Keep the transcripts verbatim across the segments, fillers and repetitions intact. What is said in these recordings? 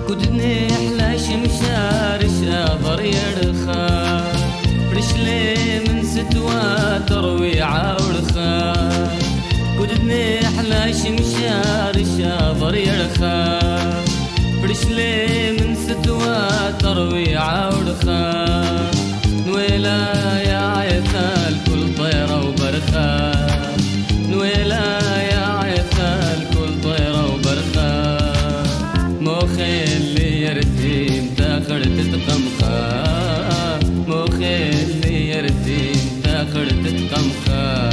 كدني احلى شمشار شاضر يرخى برشلي من ستوى تروي عورخى كدني احلى شمشار شاضر يرخى برشلي من ستوى تروي عورخى نويلا يا عيثال كل طيرة وبرخى نويلا يا عيثال كل طيرة وبرخى موخي اللي يرتيم تاخر تتقمخى موخي اللي يرتيم تاخر تتقمخى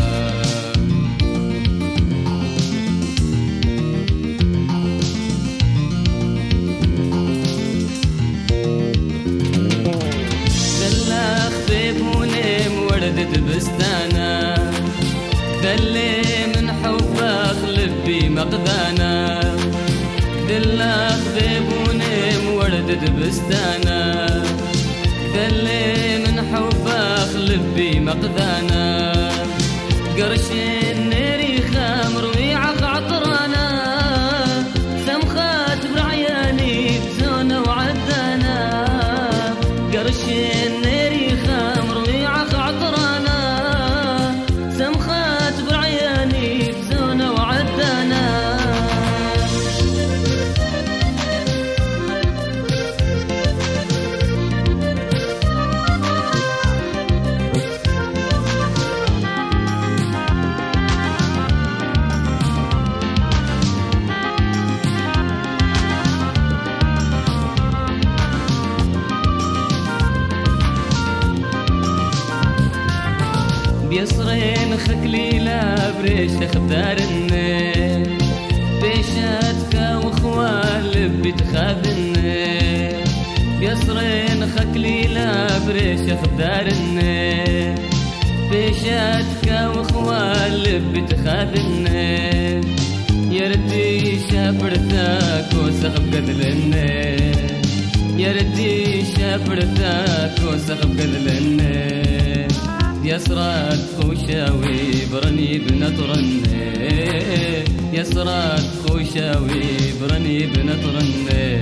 دلاخ بيبوني موردت بستانا دلي من حبك لبي مقدانا دلاخ بيبوني موردت بستانا دلي من حبك لبي مقدانا قرشين نيري خمر ويعق عطرانا سمخات برعياني بزونة وعدانا قرشين نيري خمر ويعق عطرانا سمخات برعياني بزونة وعدانا بيصرين خكلي لا بريش تخدار النيل بيشاتك واخوال لبي تخاف النيل بيصرين خكلي لا بريش تخدار النيل بيشاتك واخوال لبي تخاف النيل يردي شابرتك وسخب قتل النيل يردي شابرتك وسخب قتل النيل يسرات خوشاوي برني بنطرني يسرات خوشاوي برني بنطرني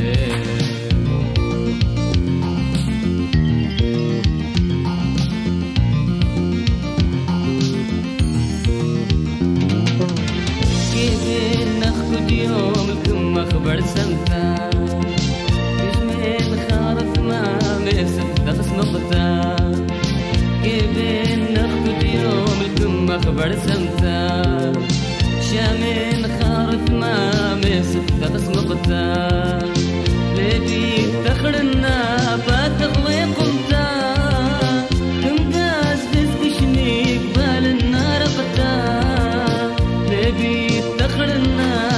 كيف ناخد يوم الكم اخبر سمتا كيف خارف ما مسك دخس نقطة كيف ناخد يوم الكم اخبر سمتا شامين خارف ما مسك دخس نقطة لبي تخرنا باتغوي قمتا كم قاس بسكشني قبال النار قتا لبي تخرنا